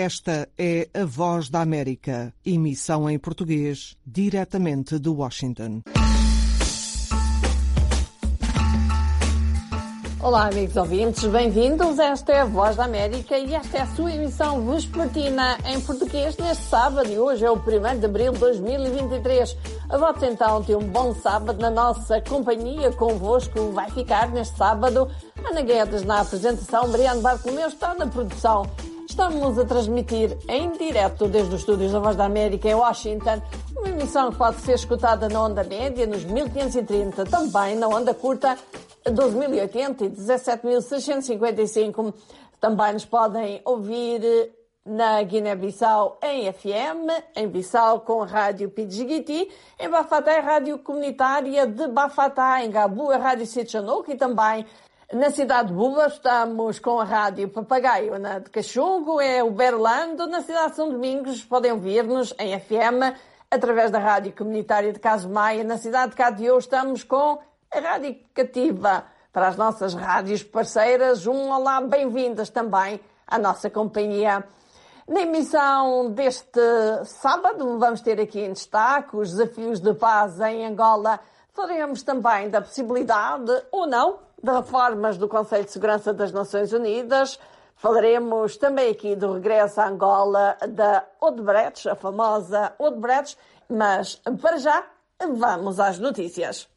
Esta é a Voz da América, emissão em português, diretamente de Washington. Olá, amigos ouvintes, bem-vindos. Esta é a Voz da América e esta é a sua emissão vespertina em português neste sábado e hoje é o 1º de abril de 2023. A votos então de um bom sábado na nossa companhia. Convosco vai ficar neste sábado Ana Guedes na apresentação, Mariano Bartolomeu está na produção. Estamos a transmitir em direto desde os estúdios da Voz da América em Washington, uma emissão que pode ser escutada na onda média nos 1530, também na onda curta 12.080 e 17.655. Também nos podem ouvir na Guiné-Bissau em FM, em Bissau com a Rádio Pidgiguiti, em Bafatá a Rádio Comunitária de Bafatá, em Gabu a Rádio Sitchanouk e também na cidade de Buba estamos com a Rádio Papagaio, na de Cachungo é o Berlando, na cidade de São Domingos podem ouvir-nos em FM através da Rádio Comunitária de Caso Maia, na cidade de Cadio estamos com a Rádio Cativa. Para as nossas rádios parceiras, um olá, bem-vindas também à nossa companhia. Na emissão deste sábado vamos ter aqui em destaque os desafios de paz em Angola. Falaremos também da possibilidade, ou não, de reformas do Conselho de Segurança das Nações Unidas. Falaremos também aqui do regresso à Angola da Odebrecht, a famosa Odebrecht. Mas, para já, vamos às notícias.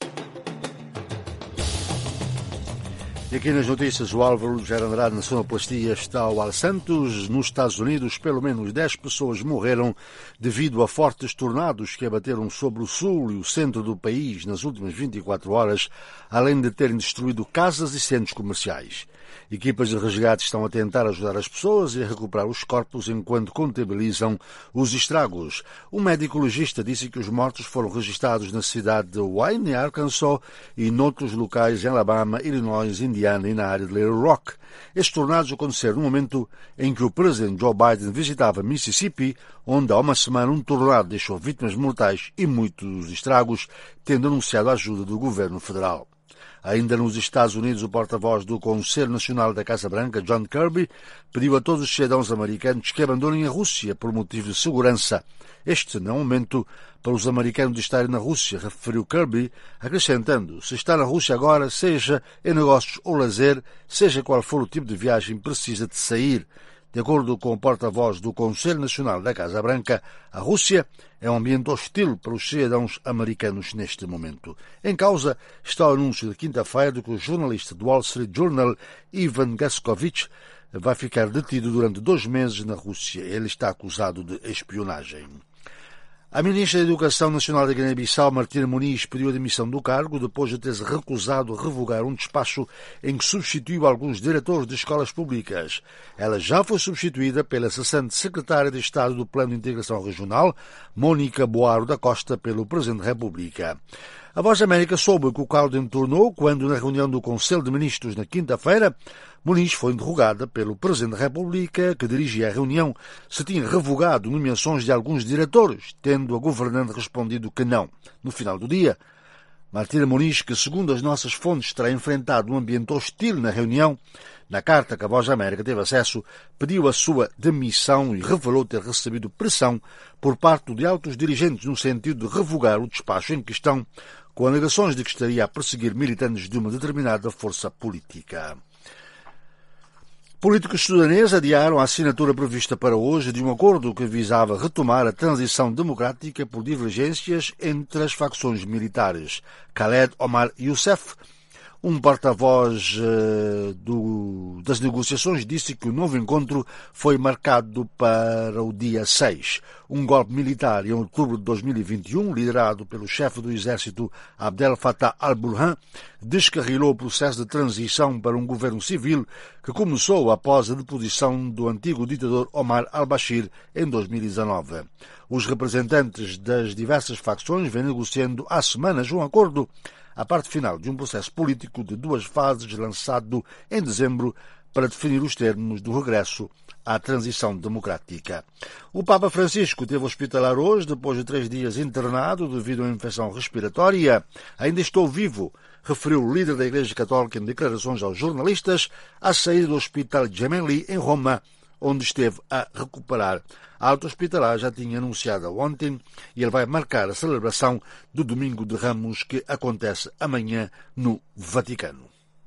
E aqui nas notícias, o Álvaro Gerard Andrade na sonoplastia está ao Al Santos. Nos Estados Unidos, pelo menos 10 pessoas morreram devido a fortes tornados que abateram sobre o sul e o centro do país nas últimas 24 horas, além de terem destruído casas e centros comerciais. Equipas de resgate estão a tentar ajudar as pessoas e a recuperar os corpos enquanto contabilizam os estragos. Um médico legista disse que os mortos foram registados na cidade de Wayne, Arkansas, e noutros locais em Alabama, Illinois, Indiana e na área de Little Rock. Estes tornados aconteceram no momento em que o presidente Joe Biden visitava Mississippi, onde há uma semana um tornado deixou vítimas mortais e muitos estragos, tendo anunciado a ajuda do governo federal. Ainda nos Estados Unidos, o porta-voz do Conselho Nacional da Casa Branca, John Kirby, pediu a todos os cidadãos americanos que abandonem a Rússia por motivos de segurança. Este não é um momento para os americanos estarem na Rússia, referiu Kirby, acrescentando, se está na Rússia agora, seja em negócios ou lazer, seja qual for o tipo de viagem, precisa de sair. De acordo com o porta-voz do Conselho Nacional da Casa Branca, a Rússia é um ambiente hostil para os cidadãos americanos neste momento. Em causa está o anúncio de quinta-feira de que o jornalista do Wall Street Journal, Ivan Gaskovich, vai ficar detido durante 2 meses na Rússia. Ele está acusado de espionagem. A ministra da Educação Nacional da Guiné-Bissau, Martina Muniz, pediu a demissão do cargo depois de ter-se recusado a revogar um despacho em que substituiu alguns diretores de escolas públicas. Ela já foi substituída pela cessante secretária de Estado do Plano de Integração Regional, Mônica Boaro da Costa, pelo Presidente da República. A Voz da América soube que o caldo entornou quando, na reunião do Conselho de Ministros na quinta-feira, Muniz foi interrogada pelo Presidente da República, que dirigia a reunião, se tinha revogado nomeações de alguns diretores, tendo a governante respondido que não. No final do dia, Martina Muniz, que segundo as nossas fontes terá enfrentado um ambiente hostil na reunião, na carta que a Voz da América teve acesso, pediu a sua demissão e revelou ter recebido pressão por parte de altos dirigentes no sentido de revogar o despacho em questão, com alegações de que estaria a perseguir militantes de uma determinada força política. Políticos sudaneses adiaram a assinatura prevista para hoje de um acordo que visava retomar a transição democrática por divergências entre as facções militares. Khaled Omar Youssef, um porta-voz das negociações, disse que o novo encontro foi marcado para o dia 6. Um golpe militar em outubro de 2021, liderado pelo chefe do exército Abdel Fattah al-Burhan, descarrilou o processo de transição para um governo civil que começou após a deposição do antigo ditador Omar al-Bashir em 2019. Os representantes das diversas facções vêm negociando há semanas um acordo, a parte final de um processo político de 2 fases lançado em dezembro para definir os termos do regresso à transição democrática. O Papa Francisco esteve hospitalar hoje, depois de 3 dias internado devido a uma infecção respiratória. Ainda estou vivo, referiu o líder da Igreja Católica em declarações aos jornalistas à saída do Hospital Gemelli, em Roma, onde esteve a recuperar. A alta hospitalar já tinha anunciado ontem e ele vai marcar a celebração do Domingo de Ramos, que acontece amanhã no Vaticano.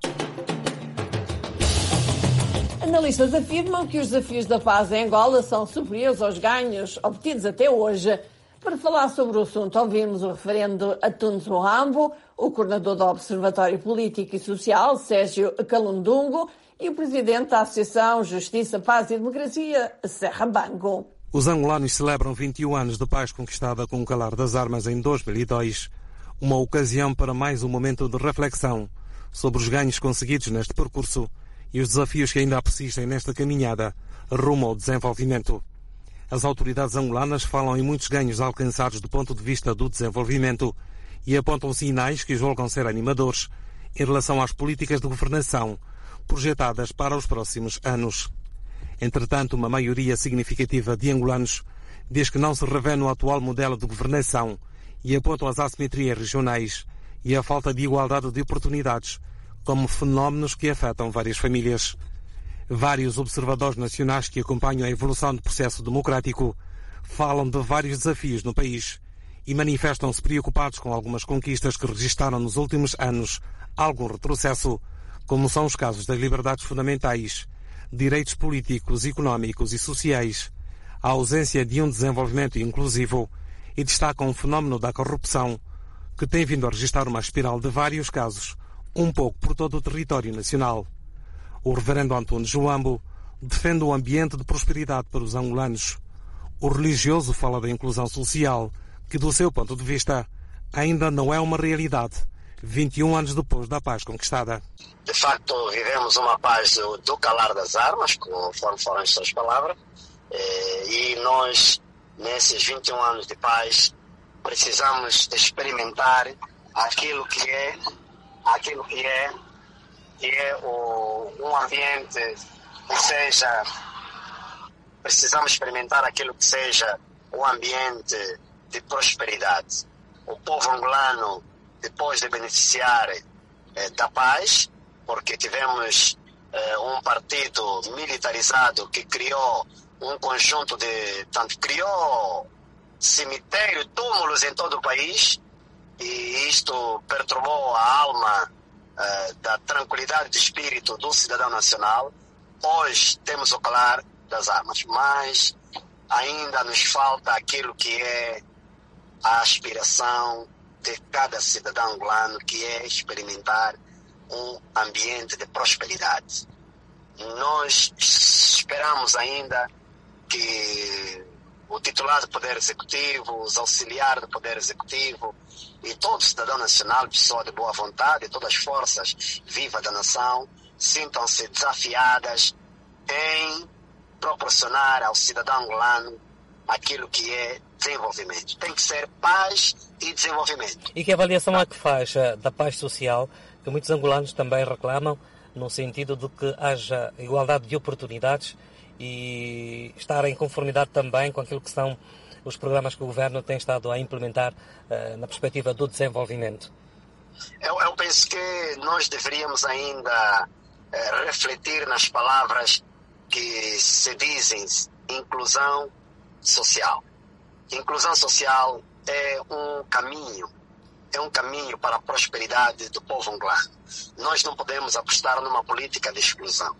Analistas afirmam que os desafios da paz em Angola são superiores aos ganhos obtidos até hoje. Para falar sobre o assunto, ouvimos o referendo Atunes Muhambo, o coordenador do Observatório Político e Social, Sérgio Calundungo, e o presidente da Associação Justiça, Paz e Democracia, Serra Bango. Os angolanos celebram 21 anos de paz conquistada com o calar das armas em 2002, uma ocasião para mais um momento de reflexão sobre os ganhos conseguidos neste percurso e os desafios que ainda persistem nesta caminhada rumo ao desenvolvimento. As autoridades angolanas falam em muitos ganhos alcançados do ponto de vista do desenvolvimento e apontam sinais que julgam ser animadores em relação às políticas de governação projetadas para os próximos anos. Entretanto, uma maioria significativa de angolanos diz que não se revê no atual modelo de governação e apontam as assimetrias regionais e a falta de igualdade de oportunidades como fenómenos que afetam várias famílias. Vários observadores nacionais que acompanham a evolução do processo democrático falam de vários desafios no país e manifestam-se preocupados com algumas conquistas que registraram nos últimos anos algum retrocesso, como são os casos das liberdades fundamentais, direitos políticos, económicos e sociais, a ausência de um desenvolvimento inclusivo e destacam o fenómeno da corrupção, que tem vindo a registrar uma espiral de vários casos, um pouco por todo o território nacional. O reverendo Antunes Muhambo defende um ambiente de prosperidade para os angolanos. O religioso fala da inclusão social, que, do seu ponto de vista, ainda não é uma realidade, 21 anos depois da paz conquistada. De facto, vivemos uma paz do calar das armas, conforme foram as suas palavras, e nós, nesses 21 anos de paz, precisamos experimentar aquilo que é um ambiente que seja, precisamos experimentar aquilo que seja um ambiente de prosperidade. O povo angolano, depois de beneficiar da paz, porque tivemos um partido militarizado que criou um conjunto criou cemitério, túmulos em todo o país, e isto perturbou a alma da tranquilidade de espírito do cidadão nacional. Hoje temos o calar das armas, mas ainda nos falta aquilo que é a aspiração de cada cidadão angolano, que é experimentar um ambiente de prosperidade. Nós esperamos ainda que o titular do Poder Executivo, os auxiliares do Poder Executivo e todo cidadão nacional, pessoa de boa vontade, e todas as forças vivas da nação, sintam-se desafiadas em proporcionar ao cidadão angolano aquilo que é desenvolvimento. Tem que ser paz e desenvolvimento. E que avaliação é que faz da paz social, que muitos angolanos também reclamam, no sentido de que haja igualdade de oportunidades e estar em conformidade também com aquilo que são os programas que o Governo tem estado a implementar na perspectiva do desenvolvimento? Eu penso que nós deveríamos ainda refletir nas palavras que se dizem inclusão social. Inclusão social é um caminho para a prosperidade do povo angolano. Nós não podemos apostar numa política de exclusão.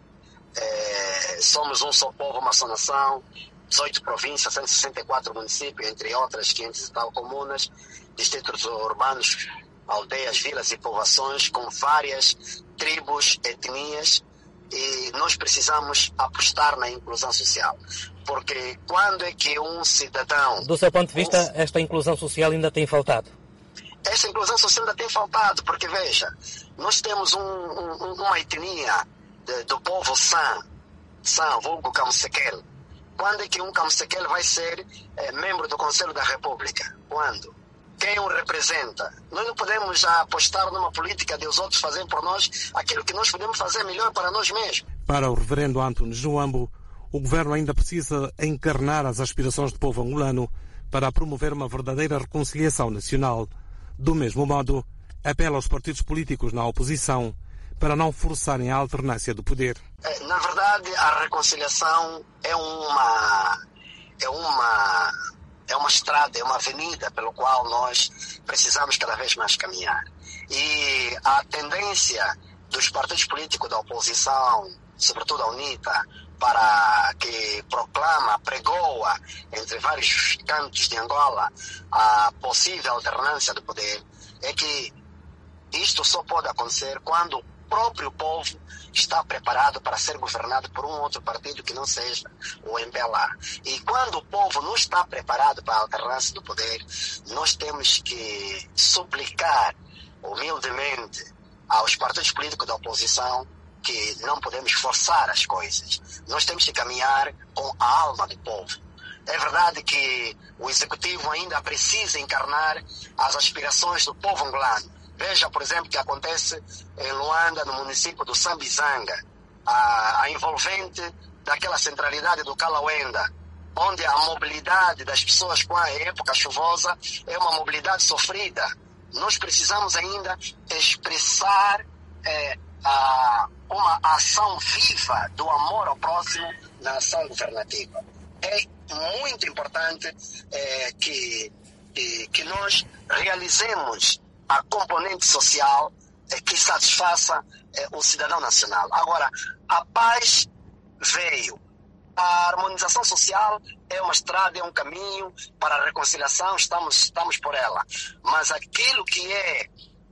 Somos um só povo, uma só nação, 18 províncias, 164 municípios, entre outras 500 e tal comunas, distritos urbanos, aldeias, vilas e povoações com várias tribos, etnias, e nós precisamos apostar na inclusão social. Porque quando é que um cidadão... Do seu ponto de vista, esta inclusão social ainda tem faltado? Esta inclusão social ainda tem faltado, porque veja, nós temos uma etnia do povo San, vulgo Camusequel. Quando é que um Camusequel vai ser membro do Conselho da República? Quando? Quem o representa? Nós não podemos apostar numa política de os outros fazerem por nós aquilo que nós podemos fazer melhor para nós mesmos. Para o reverendo Antunes Muhambo, o Governo ainda precisa encarnar as aspirações do povo angolano para promover uma verdadeira reconciliação nacional. Do mesmo modo, apela aos partidos políticos na oposição para não forçarem a alternância do poder. Na verdade, a reconciliação é uma estrada, é uma avenida pelo qual nós precisamos cada vez mais caminhar. E a tendência dos partidos políticos da oposição, sobretudo a UNITA, para que pregoa entre vários cantos de Angola a possível alternância do poder, é que isto só pode acontecer quando o próprio povo está preparado para ser governado por um outro partido que não seja o MPLA. E quando o povo não está preparado para a alternância do poder, nós temos que suplicar humildemente aos partidos políticos da oposição que não podemos forçar as coisas. Nós temos que caminhar com a alma do povo. É verdade que o executivo ainda precisa encarnar as aspirações do povo angolano. Veja, por exemplo, o que acontece em Luanda, no município do Sambizanga, a envolvente daquela centralidade do Kalawenda, onde a mobilidade das pessoas com a época chuvosa é uma mobilidade sofrida. Nós precisamos ainda expressar uma ação viva do amor ao próximo na ação governativa. É muito importante que nós realizemos a componente social que satisfaça o cidadão nacional. Agora, a paz veio. A harmonização social é uma estrada, é um caminho para a reconciliação, estamos por ela. Mas aquilo que é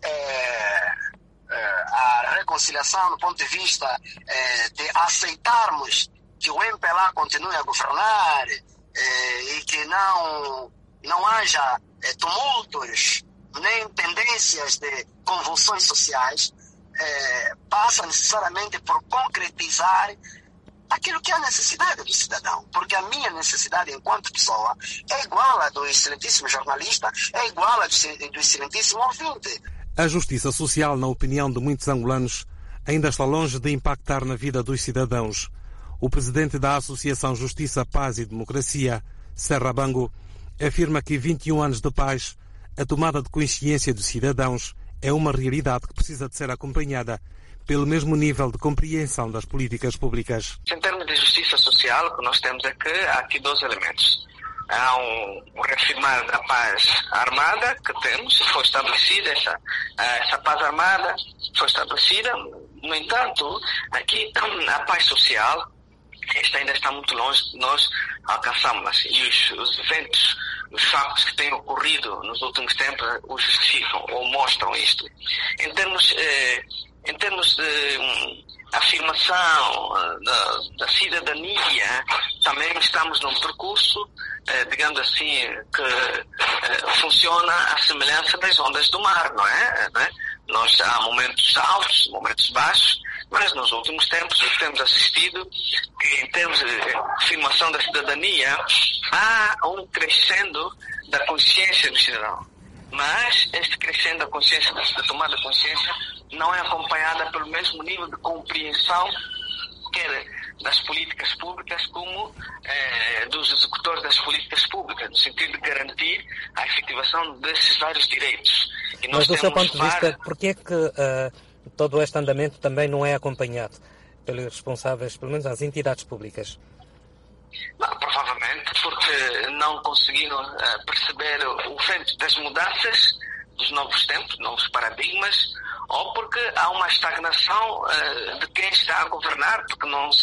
a reconciliação, do ponto de vista de aceitarmos que o MPLA continue a governar e que não haja tumultos, nem tendências de convulsões sociais, passa necessariamente por concretizar aquilo que é a necessidade do cidadão. Porque a minha necessidade enquanto pessoa é igual à do excelentíssimo jornalista, é igual à do excelentíssimo ouvinte. A justiça social, na opinião de muitos angolanos, ainda está longe de impactar na vida dos cidadãos. O presidente da Associação Justiça, Paz e Democracia, Serra Bango, afirma que 21 anos de paz, a tomada de consciência dos cidadãos é uma realidade que precisa de ser acompanhada pelo mesmo nível de compreensão das políticas públicas. Em termos de justiça social, o que nós temos é que há aqui dois elementos. Há um reafirmar da paz armada que temos, foi estabelecida, essa paz armada foi estabelecida. No entanto, aqui a paz social, esta ainda está muito longe de nós alcançarmos. E os eventos, os factos que têm ocorrido nos últimos tempos o justificam ou mostram isto. Em termos de afirmação da cidadania, também estamos num percurso, digamos assim, que funciona à semelhança das ondas do mar, não é? Nós há momentos altos, momentos baixos, mas nos últimos tempos temos assistido que, em termos de afirmação da cidadania, há um crescendo da consciência do cidadão. Mas este crescendo da consciência, da tomada de consciência, não é acompanhada pelo mesmo nível de compreensão, quer das políticas públicas como dos executores das políticas públicas, no sentido de garantir a efetivação desses vários direitos. E nós mas do seu ponto de vista, porquê é que todo este andamento também não é acompanhado pelos responsáveis, pelo menos as entidades públicas? Provavelmente porque não conseguiram perceber o vento das mudanças, dos novos tempos, novos paradigmas, ou porque há uma estagnação de quem está a governar, porque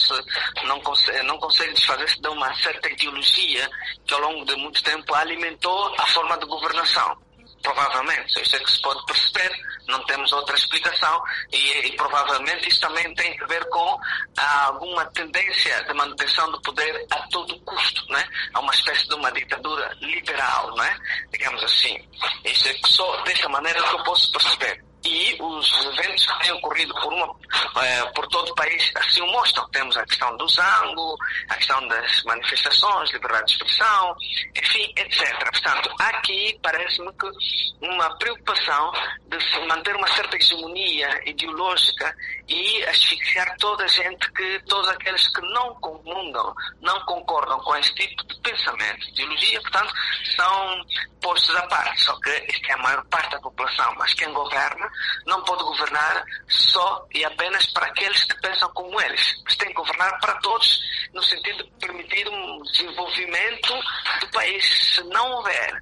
não consegue desfazer-se de uma certa ideologia que ao longo de muito tempo alimentou a forma de governação. Provavelmente, isso é que se pode perceber, não temos outra explicação e provavelmente isso também tem a ver com alguma tendência de manutenção do poder a todo custo, né? Há uma espécie de uma ditadura liberal, né? Digamos assim. Isso é que só dessa maneira que eu posso perceber. E os eventos que têm ocorrido por todo o país assim o mostram. Temos a questão do zango, a questão das manifestações, liberdade de expressão, enfim, etc. Portanto, aqui parece-me que uma preocupação de se manter uma certa hegemonia ideológica e asfixiar toda a gente, todos aqueles que não comungam, não concordam com esse tipo de pensamento, ideologia, portanto, são postos à parte. Só que esta é a maior parte da população, mas quem governa não pode governar só e apenas para aqueles que pensam como eles. Mas tem que governar para todos, no sentido de permitir um desenvolvimento do país. Se não houver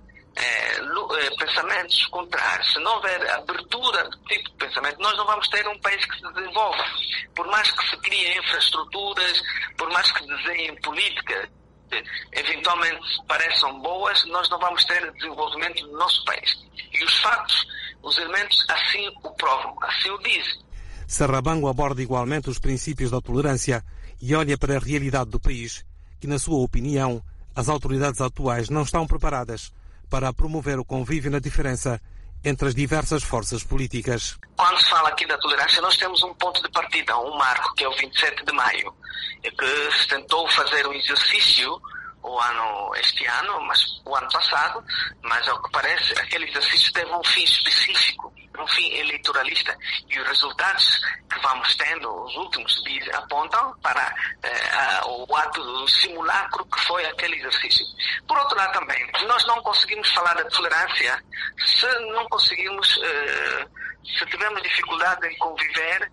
pensamentos contrários, se não houver abertura do tipo de pensamento, nós não vamos ter um país que se desenvolva. Por mais que se criem infraestruturas, por mais que desenhem política, eventualmente pareçam boas, nós não vamos ter desenvolvimento no nosso país. E os fatos, os elementos, assim o provam, assim o dizem. Sarrabango aborda igualmente os princípios da tolerância e olha para a realidade do país, que, na sua opinião, as autoridades atuais não estão preparadas para promover o convívio na diferença entre as diversas forças políticas. Quando se fala aqui da tolerância, nós temos um ponto de partida, um marco, que é o 27 de maio, que se tentou fazer um exercício este ano, mas o ano passado, mas ao que parece, aquele exercício teve um fim específico, um fim eleitoralista, e os resultados que vamos tendo, os últimos dias, apontam para o ato do simulacro que foi aquele exercício. Por outro lado também, nós não conseguimos falar da tolerância se não conseguimos, se tivermos dificuldade em conviver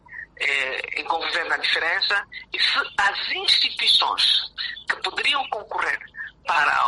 na diferença, e se as instituições que poderiam concorrer para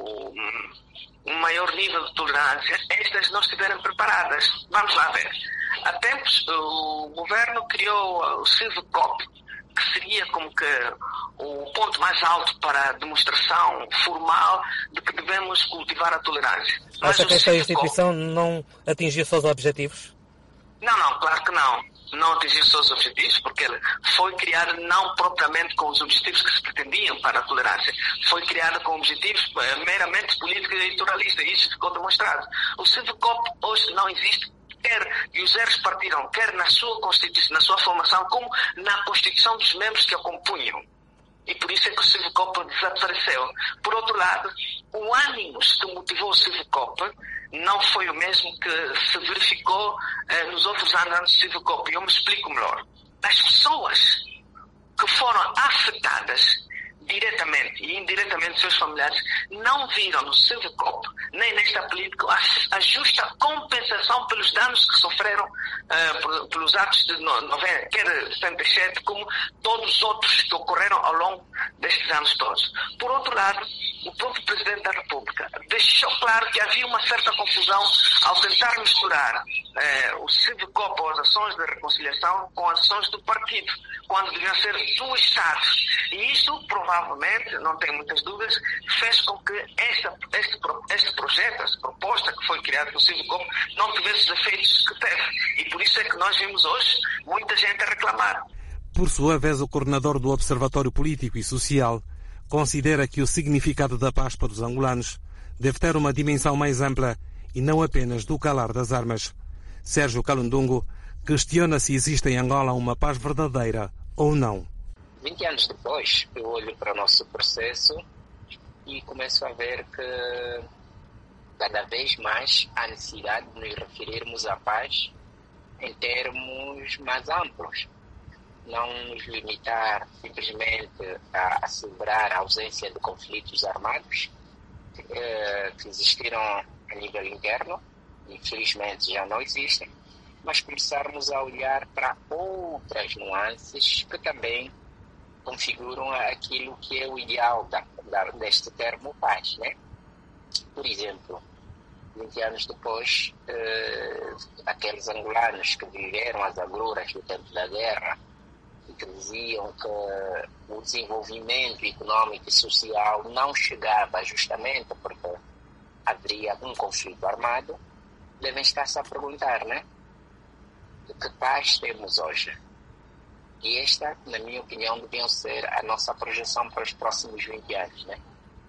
um maior nível de tolerância, estas não estiverem preparadas. Vamos lá ver. Há tempos o governo criou o Civicop, que seria como que o ponto mais alto para a demonstração formal de que devemos cultivar a tolerância. Acha que esta instituição não atingiu seus objetivos? Não, claro que não. Não atingiu seus objetivos, porque ele foi criado não propriamente com os objetivos que se pretendiam para a tolerância. Foi criado com objetivos meramente políticos e eleitoralistas, e isso ficou demonstrado. O Civicop hoje não existe, e os erros partiram, quer na sua Constituição, na sua formação, como na Constituição dos membros que a compunham. E por isso é que o Civicop desapareceu. Por outro lado, o ânimo que motivou o Civicop não foi o mesmo que se verificou nos outros anos do Civicop. E eu me explico melhor. As pessoas que foram afetadas diretamente e indiretamente seus familiares não viram no Civicop, nem nesta política, a justa compensação pelos danos que sofreram pelos atos de 90, quer 77, como todos os outros que ocorreram ao longo destes anos todos. Por outro lado, o próprio Presidente da República deixou claro que havia uma certa confusão ao tentar misturar o Civicop ou as ações de reconciliação com as ações do partido, quando deviam ser do Estado. E isso, provavelmente, não tenho muitas dúvidas, fez com que este projeto, esta proposta que foi criada pelo Civicop, não tivesse os efeitos que teve. E por isso é que nós vimos hoje muita gente a reclamar. Por sua vez, o coordenador do Observatório Político e Social considera que o significado da paz para os angolanos deve ter uma dimensão mais ampla e não apenas do calar das armas. Sérgio Calundungo questiona se existe em Angola uma paz verdadeira ou não. 20 anos depois, eu olho para o nosso processo e começo a ver que cada vez mais há necessidade de nos referirmos à paz em termos mais amplos. Não nos limitar simplesmente a celebrar a ausência de conflitos armados que existiram a nível interno, infelizmente já não existem, mas começarmos a olhar para outras nuances que também configuram aquilo que é o ideal deste termo paz, né? Por exemplo, 20 anos depois, aqueles angolanos que viveram as agruras do tempo da guerra e que diziam que o desenvolvimento econômico e social não chegava justamente porque haveria um conflito armado, devem estar-se a perguntar, né? De que paz temos hoje? E esta, na minha opinião, deviam ser a nossa projeção para os próximos 20 anos, né?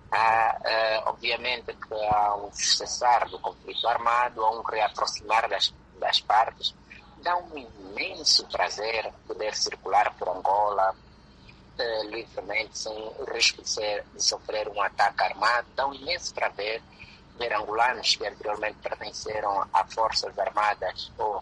Obviamente que há um cessar do conflito armado, há um reaproximar das partes. Dá um imenso prazer poder circular por Angola livremente, sem risco de sofrer um ataque armado. Dá um imenso prazer ver angolanos que anteriormente pertenceram a forças armadas ou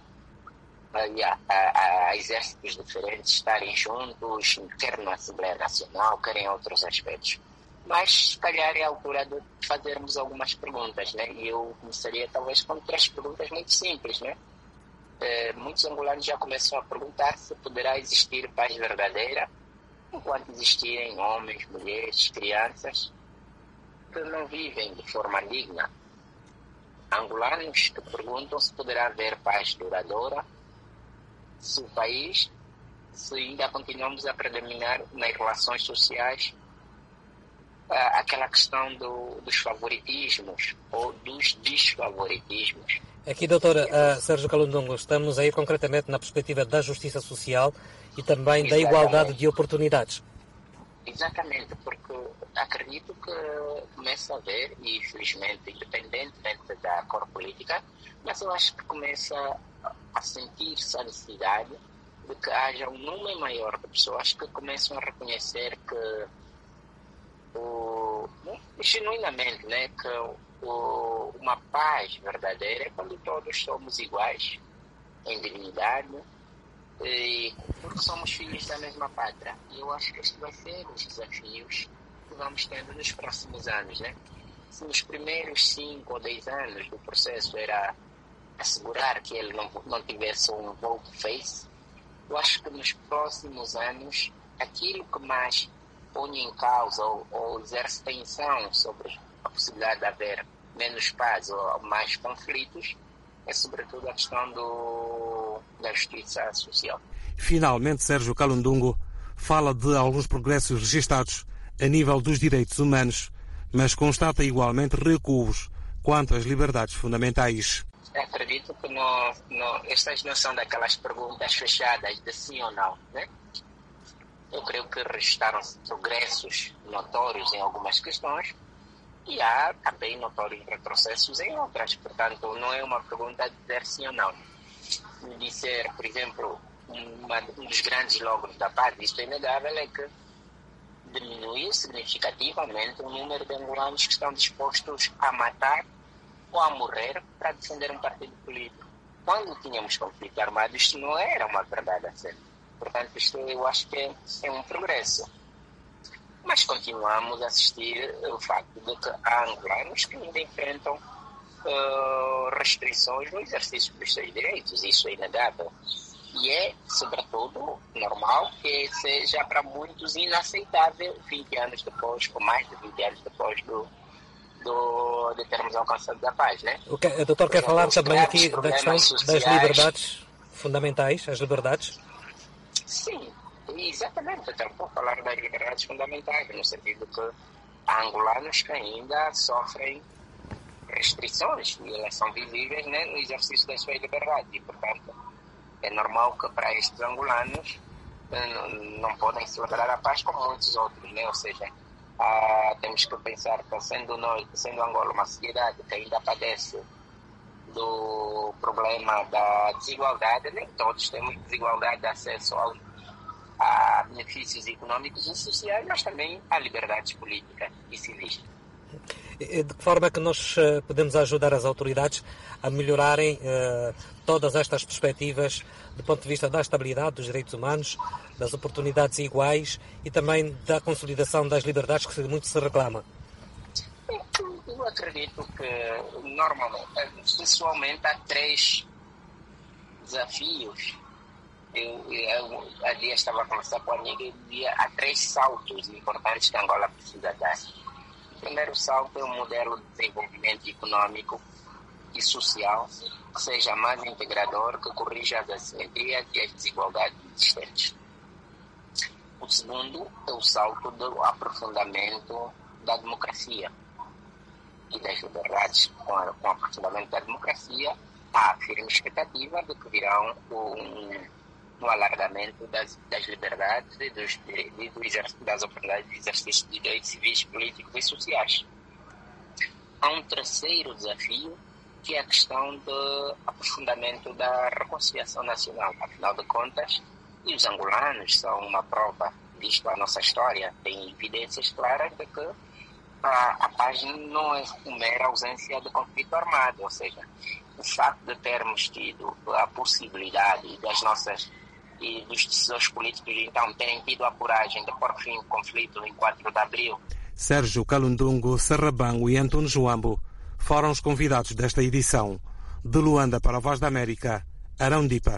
a exércitos diferentes estarem juntos, quer na Assembleia Nacional, quer em outros aspectos. Mas, se calhar, é a altura de fazermos algumas perguntas, né? E eu começaria, talvez, com 3 perguntas muito simples, né? muitos angolanos já começam a perguntar se poderá existir paz verdadeira enquanto existirem homens, mulheres, crianças que não vivem de forma digna. Angolanos que perguntam se poderá haver paz duradoura se o país, se ainda continuamos a predominar nas relações sociais aquela questão dos favoritismos ou dos desfavoritismos. Aqui, doutor Sérgio Kalundungo, estamos aí concretamente na perspectiva da justiça social e também da igualdade de oportunidades. Exatamente, porque acredito que começa a haver, e infelizmente, independentemente da cor política, mas eu acho que começa a sentir-se a necessidade de que haja um número maior de pessoas que começam a reconhecer que genuinamente, né, que uma paz verdadeira é quando todos somos iguais em dignidade e porque somos filhos da mesma pátria. E eu acho que este vai ser os desafios que vamos tendo nos próximos anos, né? Se nos primeiros 5 ou 10 anos do processo era assegurar que ele não tivesse um vote face, eu acho que nos próximos anos aquilo que mais põe em causa ou exerce tensão sobre a possibilidade de haver menos paz ou mais conflitos é sobretudo a questão da justiça social. Finalmente, Sérgio Kalundungo fala de alguns progressos registados a nível dos direitos humanos, mas constata igualmente recuos quanto às liberdades fundamentais. Acredito que estas não são daquelas perguntas fechadas de sim ou não, né? Eu creio que registaram-se progressos notórios em algumas questões e há também notórios retrocessos em outras. Portanto, não é uma pergunta de dizer sim ou não. Me disser, por exemplo, um dos grandes logros da paz, isto é inegável, é que diminuiu significativamente o número de angolanos que estão dispostos a matar ou a morrer para defender um partido político. Quando tínhamos conflito armado, isto não era uma verdade assim. Portanto, isto eu acho que é um progresso. Mas continuamos a assistir o facto de que há angolanos que ainda enfrentam restrições no exercício dos seus direitos. Isso é inegável. E é, sobretudo, normal que seja para muitos inaceitável 20 anos depois, ou mais de 20 anos depois de termos alcançado a paz, né? O doutor quer falar também aqui da questão das liberdades fundamentais, as liberdades? Sim, exatamente. Eu estou a falar das liberdades fundamentais, no sentido que há angolanos que ainda sofrem restrições e elas são visíveis, né, no exercício da sua liberdade. E, portanto, é normal que para estes angolanos não podem celebrar a paz como muitos outros, né? Ou seja, temos que pensar que sendo Angola uma sociedade que ainda padece do problema da desigualdade, nem todos temos desigualdade de acesso a benefícios econômicos e sociais, mas também a liberdades políticas e civis. De que forma é que nós podemos ajudar as autoridades a melhorarem todas estas perspectivas do ponto de vista da estabilidade dos direitos humanos, das oportunidades iguais e também da consolidação das liberdades que muito se reclama? Eu acredito que, normalmente, pessoalmente, há 3 desafios. Eu há dias estava a conversar com a amiga e dizia há 3 saltos importantes que a Angola precisa dar. O primeiro salto é um modelo de desenvolvimento econômico e social que seja mais integrador, que corrija as assimetrias e as desigualdades existentes. O segundo é o salto do aprofundamento da democracia e das liberdades. Com o aprofundamento da democracia, há a firme expectativa de que virão um alargamento das liberdades e das oportunidades de exercício de direitos civis, políticos e sociais. Há um terceiro desafio, que é a questão do aprofundamento da reconciliação nacional. Afinal de contas, e os angolanos são uma prova disto, a nossa história tem evidências claras de que a paz não é uma mera ausência de conflito armado, ou seja, o facto de termos tido a possibilidade e dos decisores políticos então terem tido a coragem de pôr fim ao conflito em 4 de abril. Sérgio Kalundungo, Sarrabango e António Joambo foram os convidados desta edição. De Luanda para a Voz da América, Arão Dipa.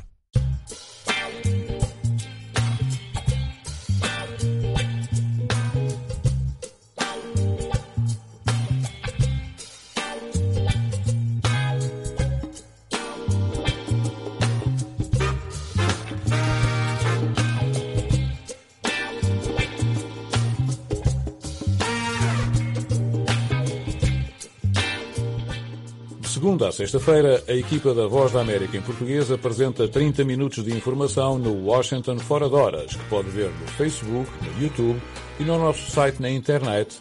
Segunda a sexta-feira, a equipa da Voz da América em português apresenta 30 minutos de informação no Washington Fora de Horas, que pode ver no Facebook, no YouTube e no nosso site na internet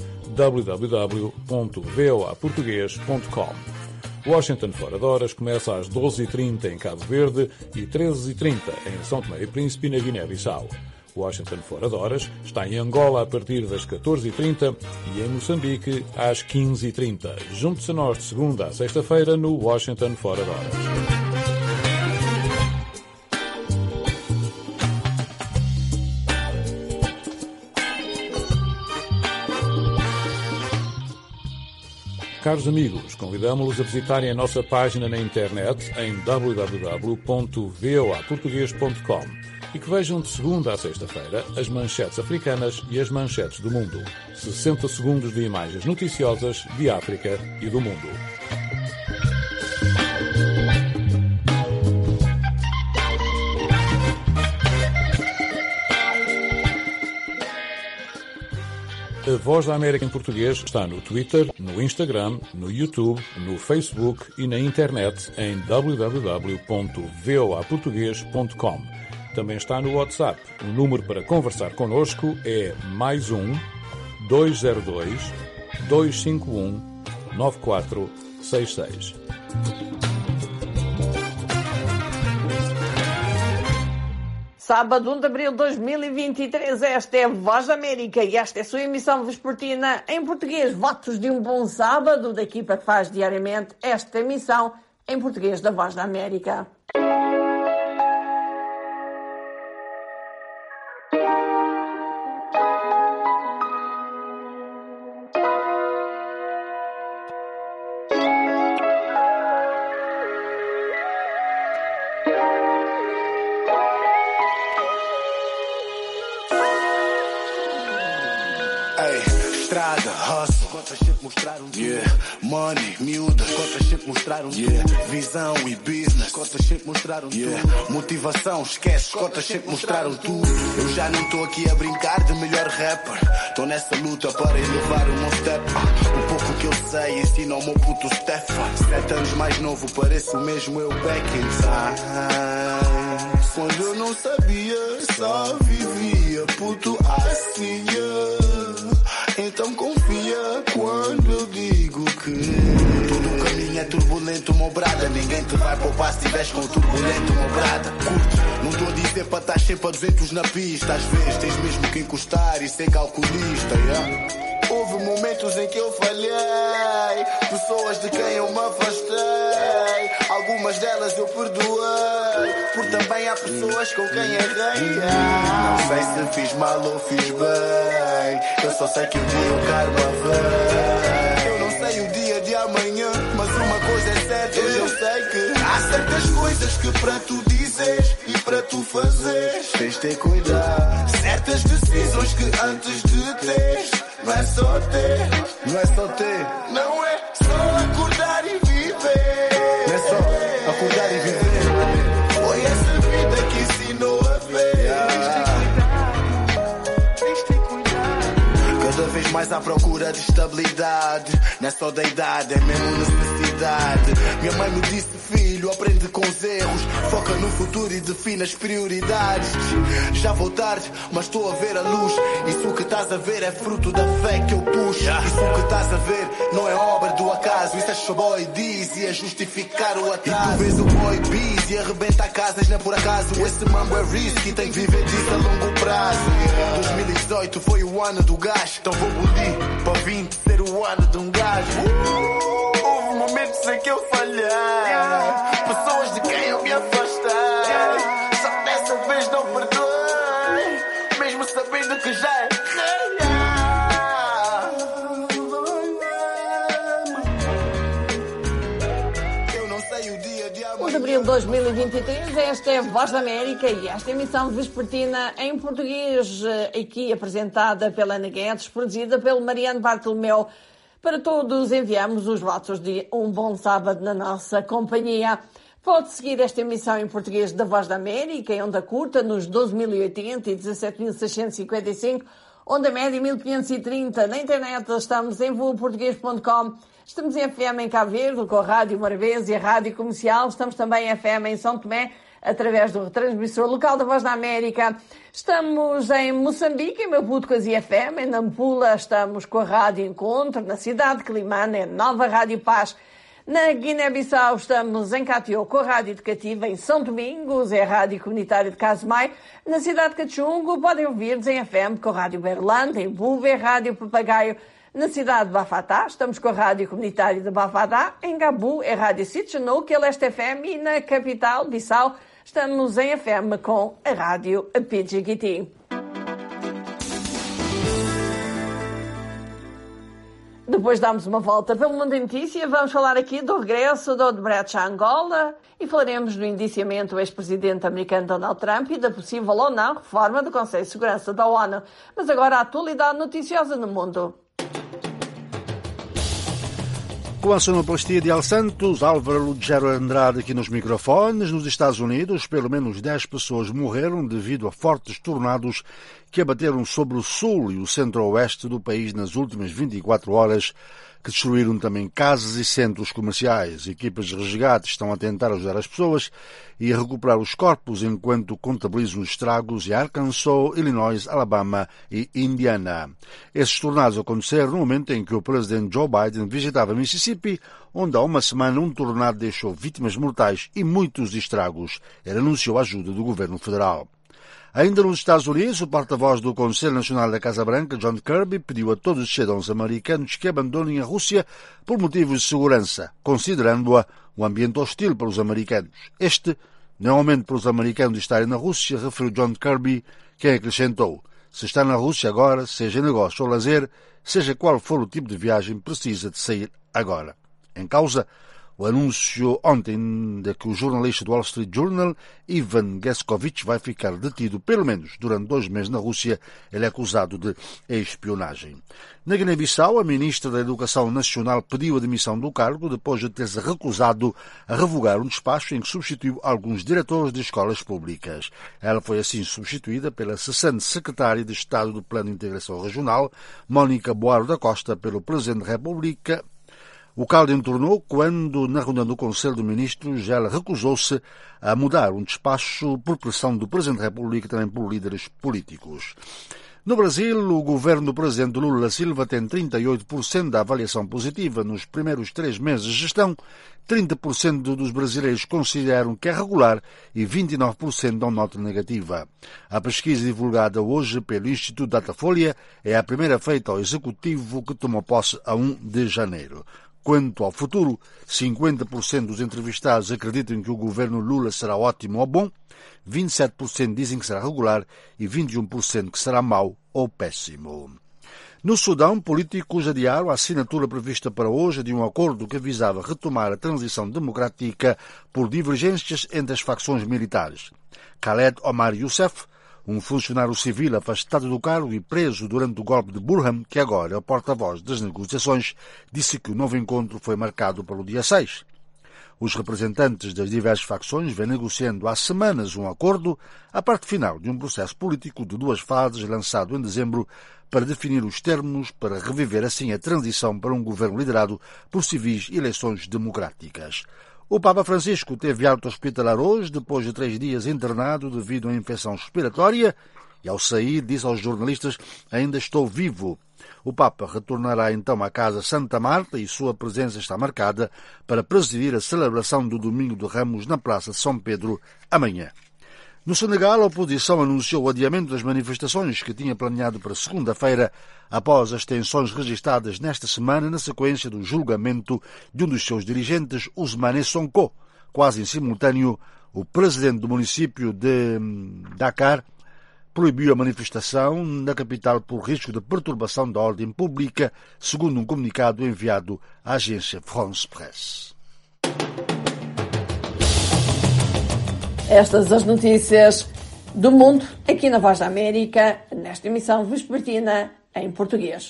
www.voaportugues.com. Washington Fora de Horas começa às 12h30 em Cabo Verde e 13h30 em São Tomé e Príncipe, na Guiné-Bissau. Washington Fora de Horas está em Angola a partir das 14h30 e em Moçambique às 15h30. Junte-se a nós de segunda a sexta-feira no Washington Fora de Horas. Caros amigos, convidamos-los a visitarem a nossa página na internet em www.voaportugues.com e que vejam de segunda a sexta-feira as manchetes africanas e as manchetes do mundo. 60 segundos de imagens noticiosas de África e do mundo. A Voz da América em português está no Twitter, no Instagram, no YouTube, no Facebook e na internet em www.voaportugues.com. Também está no WhatsApp. O número para conversar connosco é +1 202 251 9466. Sábado, 1 de abril de 2023, esta é a Voz da América e esta é a sua emissão vespertina em português. Votos de um bom sábado da equipa que faz diariamente esta emissão em português da Voz da América. Money, miúdas, contas sempre mostraram visão e business, contas sempre mostraram motivação, esquece, contas sempre mostraram tudo. Eu já não estou aqui a brincar de melhor rapper, estou nessa luta para elevar o meu step. O pouco que eu sei ensina ao meu puto Steph. 7 anos mais novo, pareço mesmo eu back in time. Quando eu não sabia, só vivia puto assim. Então confia quando eu digo que todo o caminho é turbulento, meu brada. Ninguém te vai poupar se estiveres com o turbulento, meu brada. Curte, não estou a dizer para estar sempre a 200 na pista. Às vezes tens mesmo que encostar e ser calculista, Houve momentos em que eu falhei, pessoas de quem eu me afastei. Algumas delas eu perdoei, por também há pessoas com quem errei. Não sei se fiz mal ou fiz bem, eu só sei que um dia o karma vem. Eu não sei o dia de amanhã, mas uma coisa é certa, hoje eu sei que há certas coisas que para tu dizeres e para tu fazeres tens de ter cuidado. Certas decisões que antes de teres, não é só ter, não é só ter, não é só acordar e viver. Não é só acordar e viver. Foi essa vida que ensinou a ver. Cada vez mais à procura de estabilidade. Não é só da idade, é mesmo necessidade. Minha mãe me disse, filho, aprende com os erros, foca no futuro e define as prioridades. Já vou tarde, mas estou a ver a luz. Isso que estás a ver é fruto da fé que eu puxo. Isso que estás a ver não é obra do acaso. Isso é só boy diz e é justificar o atraso. E tu vês o boy bis e arrebenta casas, não é por acaso. Esse mambo é risky, tem que viver disso a longo prazo. 2018 foi o ano do gás, então vou bolir para 20 ser o ano de um gajo. Houve momentos em que eu falhei, pessoas de quem eu me afastei. Só dessa vez não perdoei, mesmo sabendo que já errei. 1 de abril 2023. Esta é a Voz da América e esta emissão vespertina em português, aqui apresentada pela Ana Guedes, produzida pelo Mariano Bartolomeu. Para todos enviamos os votos de um bom sábado na nossa companhia. Pode seguir esta emissão em português da Voz da América em onda curta nos 12.080 e 17.655, onda média 1.530. Na internet estamos em voaportuguês.com. Estamos em FM em Cabo Verde, com a Rádio Morabeza e a Rádio Comercial. Estamos também em FM em São Tomé, através do retransmissor local da Voz da América. Estamos em Moçambique, em Maputo, com a ZFM. Em Nampula estamos com a Rádio Encontro. Na cidade de Climane, é Nova Rádio Paz. Na Guiné-Bissau estamos em Catió, com a Rádio Educativa. Em São Domingos é a Rádio Comunitária de Casumai. Na cidade de Cachungo podem ouvir-nos em FM com a Rádio Berlândia. Em Buva é a Rádio Papagaio. Na cidade de Bafatá, estamos com a Rádio Comunitária de Bafatá. Em Gabu, é a Rádio Sitchanouk, a Leste FM. E na capital, Bissau, estamos em FM com a Rádio Pidgiguiti. Depois damos uma volta pelo mundo em notícia. Vamos falar aqui do regresso do Odebrecht a Angola e falaremos do indiciamento do ex-presidente americano Donald Trump e da possível ou não reforma do Conselho de Segurança da ONU. Mas agora a atualidade noticiosa no mundo. Com a sonoplastia de Al Santos, Álvaro Lugero Andrade aqui nos microfones. Nos Estados Unidos, pelo menos 10 pessoas morreram devido a fortes tornados que abateram sobre o sul e o centro-oeste do país nas últimas 24 horas, que destruíram também casas e centros comerciais. Equipas de resgate estão a tentar ajudar as pessoas e a recuperar os corpos enquanto contabilizam os estragos em Arkansas, Illinois, Alabama e Indiana. Esses tornados aconteceram no momento em que o presidente Joe Biden visitava Mississippi, onde há uma semana um tornado deixou vítimas mortais e muitos estragos. Ele anunciou a ajuda do governo federal. Ainda nos Estados Unidos, o porta-voz do Conselho Nacional da Casa Branca, John Kirby, pediu a todos os cidadãos americanos que abandonem a Rússia por motivos de segurança, considerando-a um ambiente hostil para os americanos. Este não é um momento para os americanos estarem na Rússia, referiu John Kirby, quem acrescentou: se está na Rússia agora, seja negócio ou lazer, seja qual for o tipo de viagem, precisa de sair agora. Em causa, o anúncio ontem de que o jornalista do Wall Street Journal, Ivan Geskovich, vai ficar detido pelo menos durante 2 meses na Rússia. Ele é acusado de espionagem. Na Guiné-Bissau, a ministra da Educação Nacional pediu a demissão do cargo depois de ter-se recusado a revogar um despacho em que substituiu alguns diretores de escolas públicas. Ela foi assim substituída pela cessante secretária de Estado do Plano de Integração Regional, Mónica Boaro da Costa, pelo Presidente da República. O caldo entornou quando, na reunião do Conselho de Ministros, ela recusou-se a mudar um despacho por pressão do Presidente da República e também por líderes políticos. No Brasil, o governo do Presidente Lula da Silva tem 38% da avaliação positiva nos primeiros 3 meses de gestão, 30% dos brasileiros consideram que é regular e 29% dão nota negativa. A pesquisa divulgada hoje pelo Instituto Datafolha é a primeira feita ao Executivo, que tomou posse a 1 de janeiro. Quanto ao futuro, 50% dos entrevistados acreditam que o governo Lula será ótimo ou bom, 27% dizem que será regular e 21% que será mau ou péssimo. No Sudão, políticos adiaram a assinatura prevista para hoje de um acordo que visava retomar a transição democrática por divergências entre as facções militares. Khaled Omar Youssef, um funcionário civil afastado do cargo e preso durante o golpe de Burhan, que agora é o porta-voz das negociações, disse que o novo encontro foi marcado para o dia 6. Os representantes das diversas facções vêm negociando há semanas um acordo, a parte final de um processo político de 2 fases lançado em dezembro para definir os termos para reviver assim a transição para um governo liderado por civis e eleições democráticas. O Papa Francisco teve alta hospitalar hoje, depois de 3 dias internado devido a uma infecção respiratória, e ao sair disse aos jornalistas: ainda estou vivo. O Papa retornará então à Casa Santa Marta e sua presença está marcada para presidir a celebração do Domingo de Ramos na Praça de São Pedro amanhã. No Senegal, a oposição anunciou o adiamento das manifestações que tinha planeado para segunda-feira, após as tensões registradas nesta semana na sequência do julgamento de um dos seus dirigentes, Ousmane Sonko. Quase em simultâneo, o presidente do município de Dakar proibiu a manifestação na capital por risco de perturbação da ordem pública, segundo um comunicado enviado à agência France Presse. Estas as notícias do mundo aqui na Voz da América, nesta emissão vespertina em português.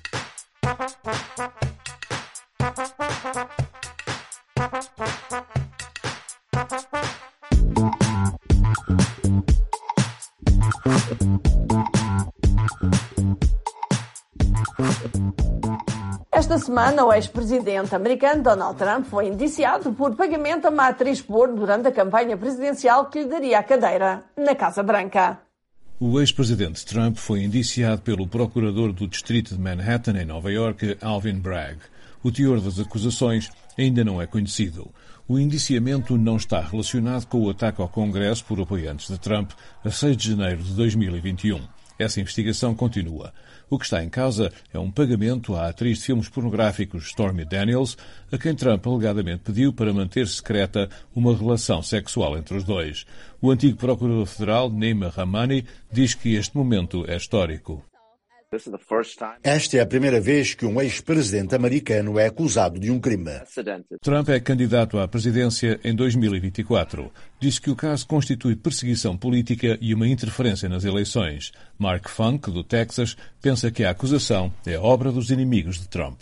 Esta semana, o ex-presidente americano Donald Trump foi indiciado por pagamento a uma atriz porno durante a campanha presidencial que lhe daria a cadeira na Casa Branca. O ex-presidente Trump foi indiciado pelo procurador do distrito de Manhattan, em Nova Iorque, Alvin Bragg. O teor das acusações ainda não é conhecido. O indiciamento não está relacionado com o ataque ao Congresso por apoiantes de Trump a 6 de janeiro de 2021. Essa investigação continua. O que está em causa é um pagamento à atriz de filmes pornográficos Stormy Daniels, a quem Trump alegadamente pediu para manter secreta uma relação sexual entre os dois. O antigo procurador federal, Neima Rahmani, diz que este momento é histórico. Esta é a primeira vez que um ex-presidente americano é acusado de um crime. Trump é candidato à presidência em 2024. Diz que o caso constitui perseguição política e uma interferência nas eleições. Mark Funk, do Texas, pensa que a acusação é obra dos inimigos de Trump.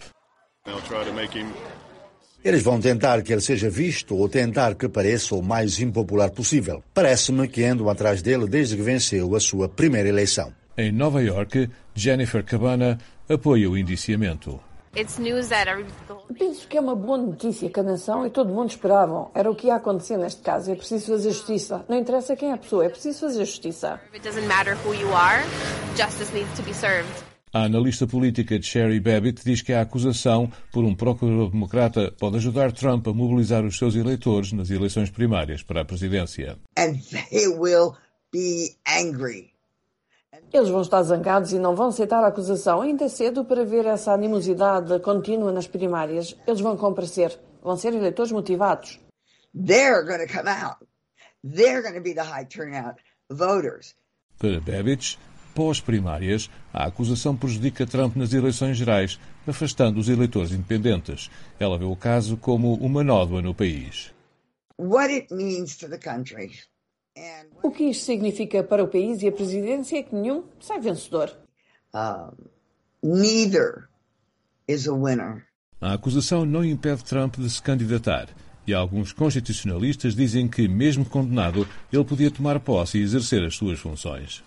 Eles vão tentar que ele seja visto ou tentar que pareça o mais impopular possível. Parece-me que andam atrás dele desde que venceu a sua primeira eleição. Em Nova Iorque, Jennifer Cabana apoia o indiciamento. Penso que é uma boa notícia que a nação e todo mundo esperavam. Era o que ia acontecer neste caso. É preciso fazer justiça. Não interessa quem é a pessoa, é preciso fazer justiça. A analista política Sherry Babbitt diz que a acusação por um procurador democrata pode ajudar Trump a mobilizar os seus eleitores nas eleições primárias para a presidência. And they will be angry. Eles vão estar zangados e não vão aceitar a acusação. Ainda é cedo para ver essa animosidade contínua nas primárias. Eles vão comparecer. Vão ser eleitores motivados. They're going to come out. They're going to be the high turnout voters. Para Babbitt, pós-primárias, a acusação prejudica Trump nas eleições gerais, afastando os eleitores independentes. Ela vê o caso como uma nódoa no país. What it means to the country. O que isto significa para o país e a presidência é que nenhum sai vencedor. Neither is a winner. A acusação não impede Trump de se candidatar. E alguns constitucionalistas dizem que, mesmo condenado, ele podia tomar posse e exercer as suas funções.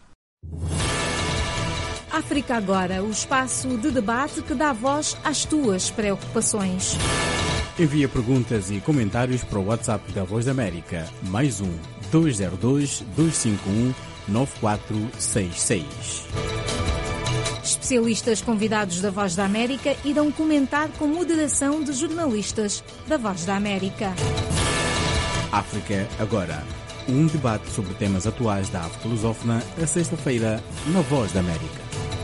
África Agora, o espaço de debate que dá voz às tuas preocupações. Envia perguntas e comentários para o WhatsApp da Voz da América, +1 202 251 9466. Especialistas convidados da Voz da América irão comentar com moderação de jornalistas da Voz da América. África Agora, um debate sobre temas atuais da África lusófona, a sexta-feira, na Voz da América.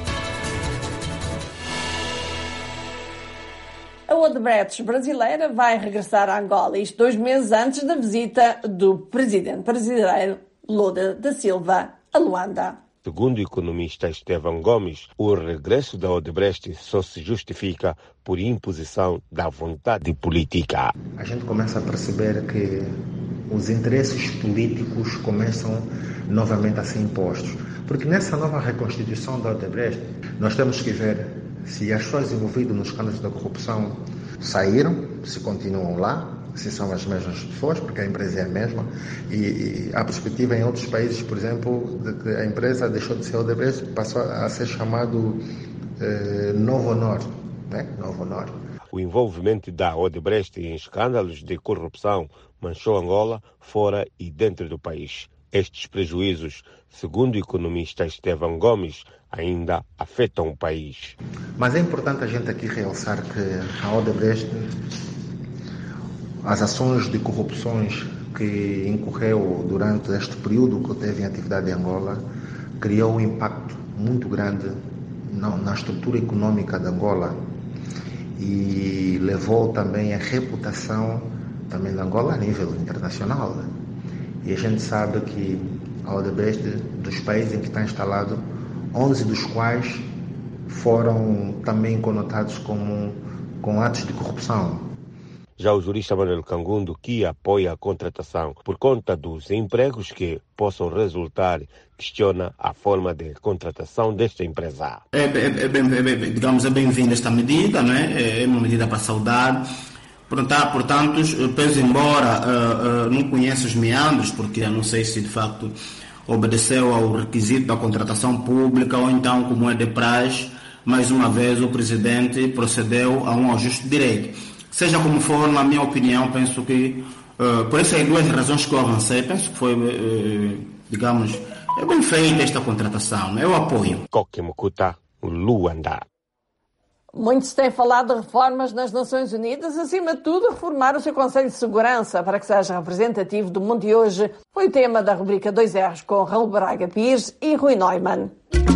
A Odebrecht brasileira vai regressar a Angola, isto 2 meses antes da visita do presidente brasileiro Lula da Silva a Luanda. Segundo o economista Estevão Gomes, o regresso da Odebrecht só se justifica por imposição da vontade política. A gente começa a perceber que os interesses políticos começam novamente a ser impostos. Porque nessa nova reconstituição da Odebrecht, nós temos que ver se as pessoas envolvidas nos escândalos da corrupção saíram, se continuam lá, se são as mesmas pessoas, porque a empresa é a mesma, e a perspectiva em outros países, por exemplo, de que a empresa deixou de ser Odebrecht, passou a ser chamado Novo Honor, né? Novo Honor. O envolvimento da Odebrecht em escândalos de corrupção manchou Angola fora e dentro do país. Estes prejuízos, segundo o economista Estevão Gomes, ainda afetam o país. Mas é importante a gente aqui realçar que a Odebrecht, as ações de corrupções que incorreu durante este período que teve em atividade em Angola, criou um impacto muito grande na estrutura econômica de Angola e levou também a reputação também de Angola a nível internacional. E a gente sabe que a Odebrecht, dos países em que está instalado, 11 dos quais foram também conotados com atos de corrupção. Já o jurista Manuel Cangundo, que apoia a contratação por conta dos empregos que possam resultar, questiona a forma de contratação desta empresa. É bem-vinda esta medida, não é? É uma medida para saudar. Portanto, penso, embora não conheça os meandros, porque eu não sei se de facto obedeceu ao requisito da contratação pública ou então, como é de praxe, mais uma vez o presidente procedeu a um ajuste de direito. Seja como for, na minha opinião, penso que, por essas duas razões que eu avancei, penso que foi, é bem feita esta contratação. Eu apoio. Coquimucuta, Luanda. Muito se tem falado de reformas nas Nações Unidas, acima de tudo, reformar o seu Conselho de Segurança para que seja representativo do mundo de hoje. Foi o tema da rubrica 2Rs com Raul Braga Pires e Rui Neumann.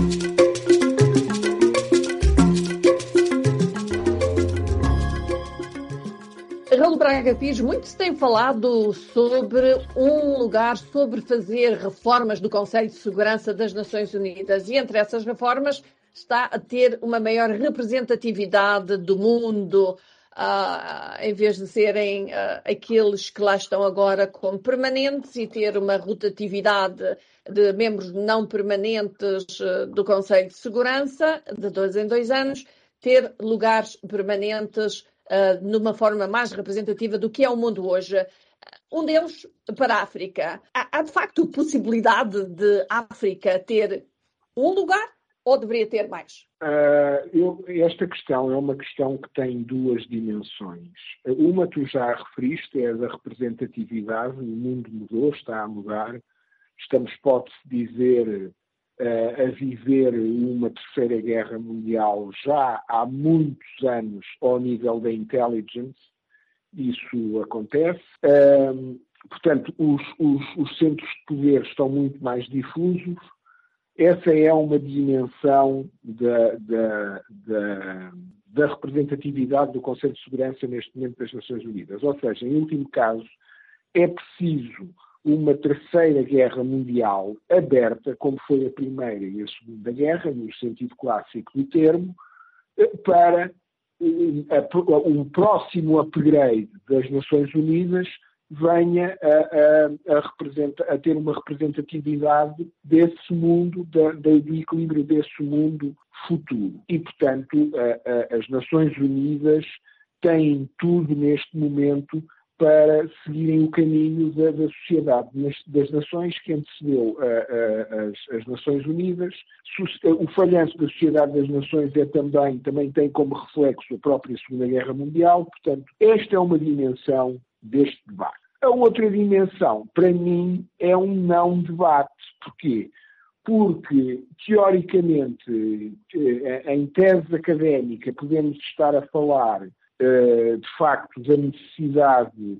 Raul Braga Pires, muito se tem falado sobre sobre fazer reformas do Conselho de Segurança das Nações Unidas e entre essas reformas está a ter uma maior representatividade do mundo, em vez de serem aqueles que lá estão agora como permanentes e ter uma rotatividade de membros não permanentes do Conselho de Segurança, de 2 em 2 anos, ter lugares permanentes numa forma mais representativa do que é o mundo hoje. Um deles para a África. Há de facto possibilidade de África ter um lugar ou deveria ter mais? Esta questão é uma questão que tem duas dimensões. Uma tu já referiste, é a da representatividade. O mundo mudou, está a mudar. Estamos, pode-se dizer, a viver uma terceira guerra mundial já há muitos anos ao nível da intelligence. Isso acontece. Portanto, os centros de poder estão muito mais difusos. Essa é uma dimensão da representatividade do Conselho de Segurança neste momento das Nações Unidas. Ou seja, em último caso, é preciso uma terceira guerra mundial aberta, como foi a Primeira e a Segunda Guerra, no sentido clássico do termo, para um próximo upgrade das Nações Unidas venha a ter uma representatividade desse mundo, do equilíbrio desse mundo futuro. E, portanto, as Nações Unidas têm tudo neste momento para seguirem o caminho da sociedade das nações que antecedeu as Nações Unidas. O falhanço da sociedade das nações também tem como reflexo a própria Segunda Guerra Mundial. Portanto, esta é uma dimensão deste debate. A outra dimensão, para mim, é um não debate. Porquê? Porque, teoricamente, em tese académica, podemos estar a falar, de facto, da necessidade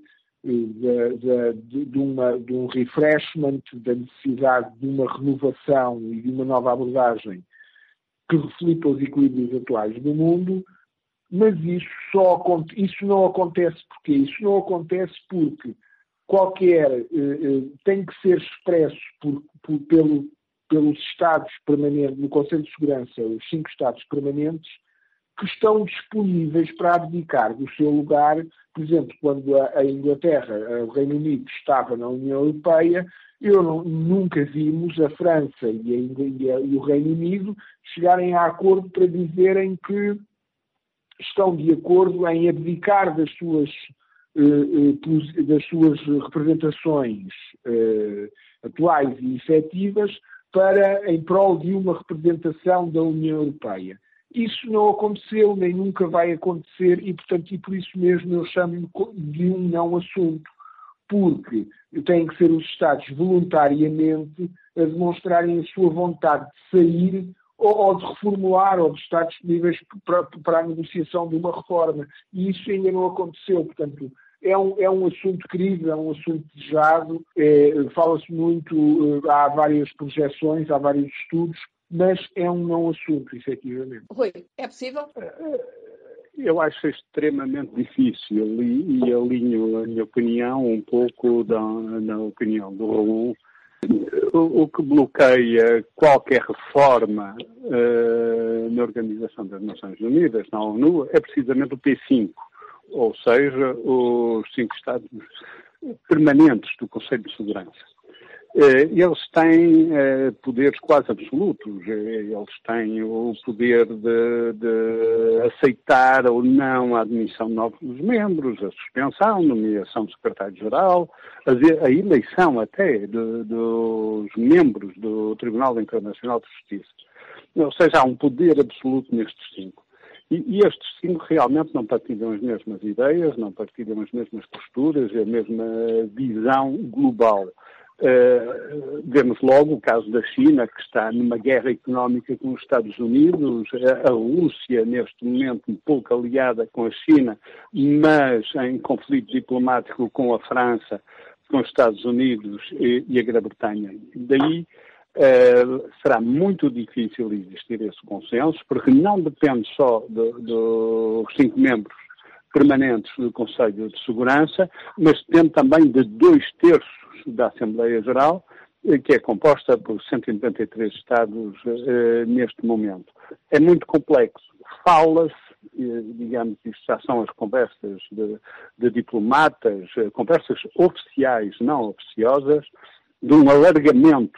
de um refreshment, da necessidade de uma renovação e de uma nova abordagem que reflita os equilíbrios atuais do mundo. Mas isso não acontece porquê? Isso não acontece porque tem que ser expresso pelos Estados permanentes, no Conselho de Segurança, os 5 Estados permanentes, que estão disponíveis para abdicar do seu lugar. Por exemplo, quando a Inglaterra, o Reino Unido, estava na União Europeia, nunca vimos a França e o Reino Unido chegarem a acordo para dizerem que estão de acordo em abdicar das suas representações atuais e efetivas em prol de uma representação da União Europeia. Isso não aconteceu, nem nunca vai acontecer, e, portanto, e por isso mesmo eu chamo de um não assunto, porque têm que ser os Estados voluntariamente a demonstrarem a sua vontade de sair ou de reformular, ou de estar disponíveis para a negociação de uma reforma. E isso ainda não aconteceu. Portanto, é um assunto querido, é um assunto desejado. Fala-se muito, há várias projeções, há vários estudos, mas é um não assunto, efetivamente. Rui, é possível? Eu acho extremamente difícil e alinho a minha opinião um pouco na opinião do Raul. O que bloqueia qualquer reforma na Organização das Nações Unidas, na ONU, é precisamente o P5. ou seja, os 5 Estados permanentes do Conselho de Segurança. Eles têm poderes quase absolutos. Eles têm o poder de aceitar ou não a admissão de novos membros, a suspensão, nomeação de secretário-geral, a eleição até dos membros do Tribunal Internacional de Justiça. Ou seja, há um poder absoluto nestes 5. E estes 5 realmente não partilham as mesmas ideias, não partilham as mesmas posturas, a mesma visão global. Vemos logo o caso da China, que está numa guerra económica com os Estados Unidos, a Rússia, neste momento, um pouco aliada com a China, mas em conflito diplomático com a França, com os Estados Unidos e a Grã-Bretanha. Daí será muito difícil existir esse consenso, porque não depende só dos 5 membros permanentes do Conselho de Segurança, mas depende também de 2/3 da Assembleia Geral, que é composta por 193 Estados neste momento. É muito complexo. Fala-se, digamos, isto já são as conversas de diplomatas, conversas oficiais, não oficiosas, de um alargamento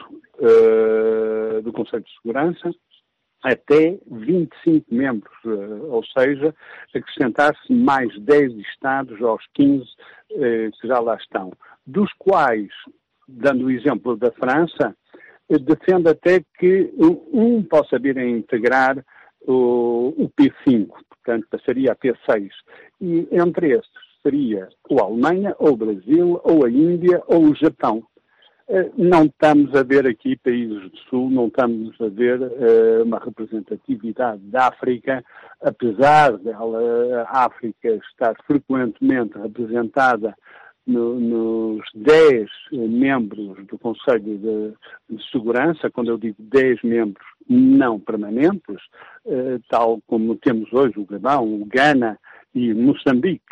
do Conselho de Segurança até 25 membros, ou seja, acrescentar-se mais 10 Estados aos 15 que já lá estão, dos quais, dando o exemplo da França, defende até que um possa vir a integrar o P5, portanto passaria a P6, e entre estes seria ou a Alemanha, ou o Brasil, ou a Índia, ou o Japão. Não estamos a ver aqui países do Sul, não estamos a ver uma representatividade da África, apesar dela, a África estar frequentemente representada nos 10 membros do Conselho de Segurança, quando eu digo 10 membros não permanentes, tal como temos hoje o Gabão, o Ghana e Moçambique,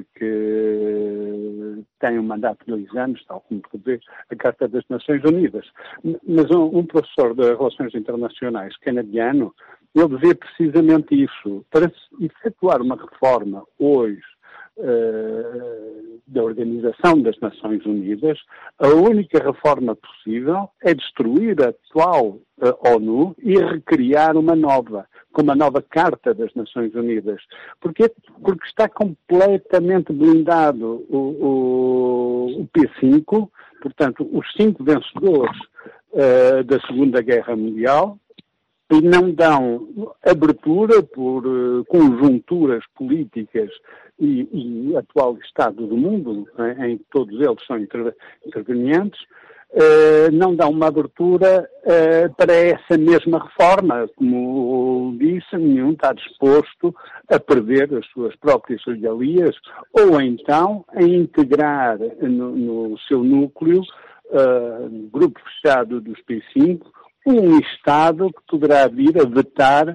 que tem um mandato de 2 anos, tal como prevê a Carta das Nações Unidas. Mas um professor de Relações Internacionais canadiano, ele dizia precisamente isso. Para efetuar uma reforma hoje da Organização das Nações Unidas, a única reforma possível é destruir a atual ONU e recriar uma nova, com uma nova Carta das Nações Unidas. Porquê? Porque está completamente blindado o P5, portanto, os 5 vencedores da Segunda Guerra Mundial, e não dão abertura por conjunturas políticas e atual estado do mundo, em que todos eles são intervenientes, não dão uma abertura para essa mesma reforma. Como disse, nenhum está disposto a perder as suas próprias regalias ou então a integrar no seu núcleo, no grupo fechado dos P5, um Estado que poderá vir a vetar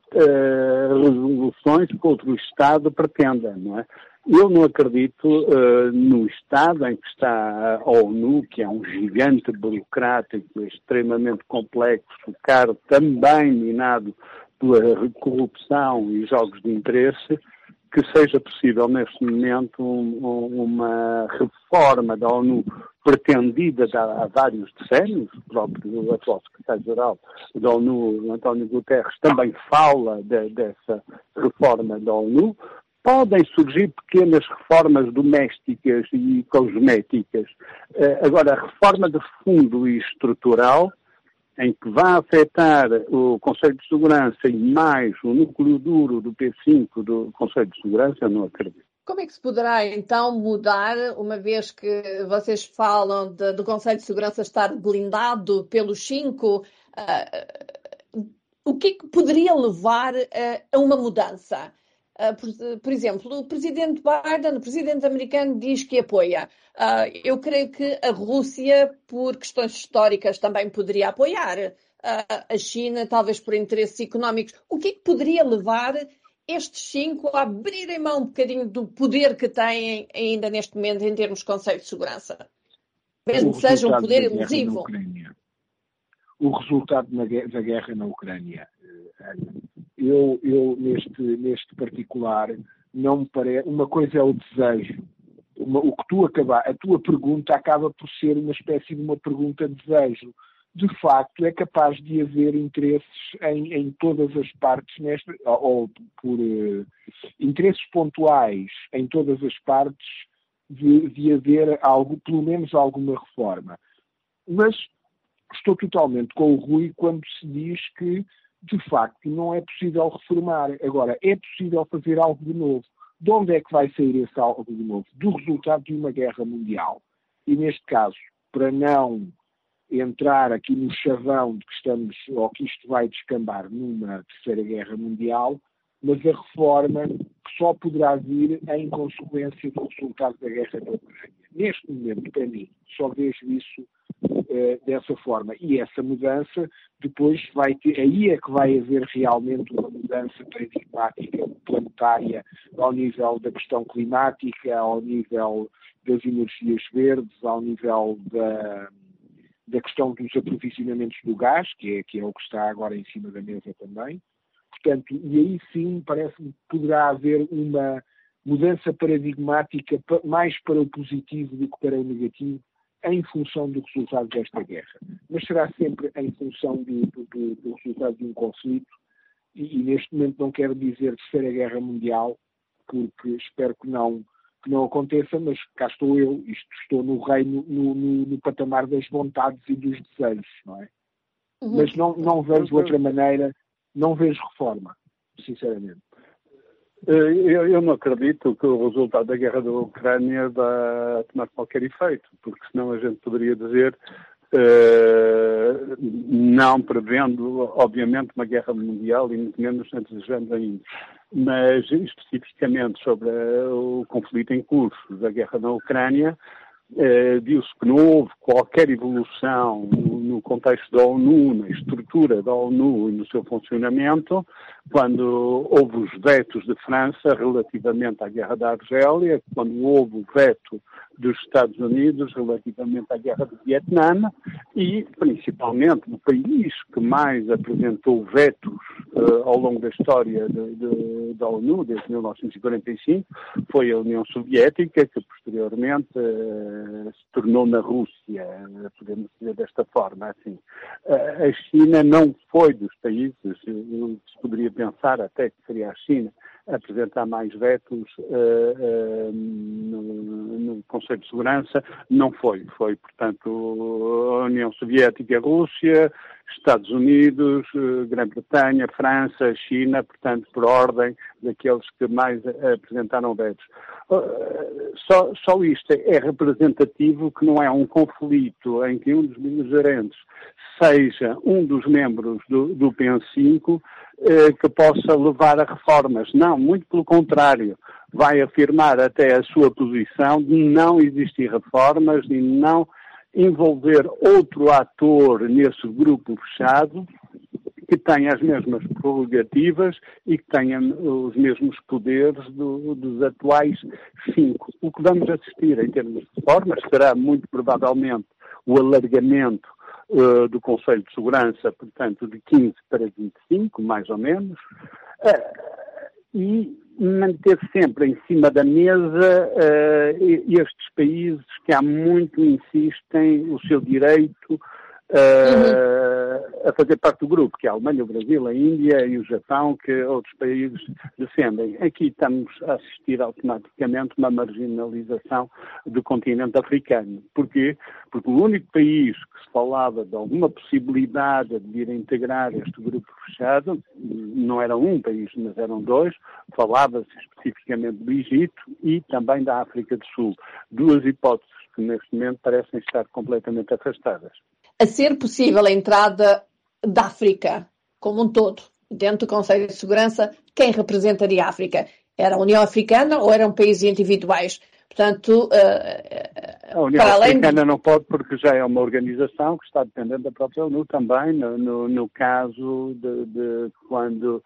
resoluções que outro Estado pretenda, não é? Eu não acredito no Estado em que está a ONU, que é um gigante burocrático extremamente complexo, caro, também minado pela corrupção e jogos de interesse, que seja possível neste momento uma reforma da ONU pretendida há vários decénios. O próprio atual secretário-geral da ONU, António Guterres, também fala dessa reforma da ONU. Podem surgir pequenas reformas domésticas e cosméticas. Agora, a reforma de fundo e estrutural, em que vai afetar o Conselho de Segurança e mais o núcleo duro do P5 do Conselho de Segurança, eu não acredito. Como é que se poderá, então, mudar, uma vez que vocês falam do Conselho de Segurança estar blindado pelos 5? O que é que poderia levar a uma mudança? Por exemplo, o presidente Biden, o presidente americano, diz que apoia. Eu creio que a Rússia, por questões históricas, também poderia apoiar. A China, talvez por interesses económicos. O que é que poderia levar estes 5 a abrirem mão um bocadinho do poder que têm ainda neste momento em termos de Conselho de Segurança? Mesmo que seja um poder elusivo. O resultado da guerra na Ucrânia. Eu neste particular, não me parece. Uma coisa é o desejo. A tua pergunta acaba por ser uma espécie de uma pergunta de desejo. De facto, é capaz de haver interesses em todas as partes, ou por interesses pontuais em todas as partes, de haver pelo menos alguma reforma. Mas estou totalmente com o Rui quando se diz que, de facto, não é possível reformar. Agora, é possível fazer algo de novo. De onde é que vai sair esse algo de novo? Do resultado de uma guerra mundial. E, neste caso, para não entrar aqui no chavão de que estamos, ou que isto vai descambar numa terceira guerra mundial, mas a reforma que só poderá vir em consequência do resultado da guerra da Ucrânia. Neste momento, para mim, só vejo isso dessa forma. E essa mudança depois vai ter, aí é que vai haver realmente uma mudança paradigmática planetária ao nível da questão climática, ao nível das energias verdes, ao nível da questão dos aprovisionamentos do gás, que é o que está agora em cima da mesa também. Portanto, e aí sim parece-me que poderá haver uma mudança paradigmática mais para o positivo do que para o negativo, em função do resultado desta guerra. Mas será sempre em função do resultado de um conflito, e neste momento não quero dizer terceira guerra mundial, porque espero que não aconteça, mas cá estou eu, estou no reino, no patamar das vontades e dos desejos, não é? Uhum. Mas não vejo outra maneira, não vejo reforma, sinceramente. Eu não acredito que o resultado da guerra da Ucrânia vá tomar qualquer efeito, porque senão a gente poderia dizer, não prevendo, obviamente, uma guerra mundial e muito menos desejando ainda, mas especificamente sobre o conflito em curso da guerra na Ucrânia, viu-se que não houve qualquer evolução no contexto da ONU, na estrutura da ONU e no seu funcionamento, quando houve os vetos de França relativamente à guerra da Argélia, quando houve o veto dos Estados Unidos relativamente à guerra do Vietnã e, principalmente, o país que mais apresentou vetos ao longo da história da ONU, desde 1945, foi a União Soviética, que posteriormente se tornou na Rússia, podemos dizer desta forma. Assim. A China não foi dos países, se poderia pensar até que seria a China a apresentar mais vetos no Conselho de Segurança, não foi. Foi, portanto, a União Soviética, a Rússia, Estados Unidos, Grã-Bretanha, França, China, portanto, por ordem daqueles que mais apresentaram vetos. Só isto é representativo que não é um conflito em que um dos beligerantes seja um dos membros do PN5 que possa levar a reformas. Não, muito pelo contrário. Vai afirmar até a sua posição de não existir reformas e não envolver outro ator nesse grupo fechado que tenha as mesmas prerrogativas e que tenha os mesmos poderes dos atuais 5. O que vamos assistir em termos de reformas será muito provavelmente o alargamento do Conselho de Segurança, portanto, de 15 para 25, mais ou menos, e manter sempre em cima da mesa estes países que há muito insistem o seu direito a fazer parte do grupo, que é a Alemanha, o Brasil, a Índia e o Japão, que outros países defendem. Aqui estamos a assistir automaticamente uma marginalização do continente africano. Porquê? Porque o único país que se falava de alguma possibilidade de vir a integrar este grupo fechado, não era um país, mas eram dois, falava-se especificamente do Egito e também da África do Sul. Duas hipóteses que neste momento parecem estar completamente afastadas. A ser possível a entrada da África como um todo, dentro do Conselho de Segurança, quem representaria a África? Era a União Africana ou eram países individuais? Portanto, a União Africana não pode, porque já é uma organização que está dependente da própria ONU também, no caso de quando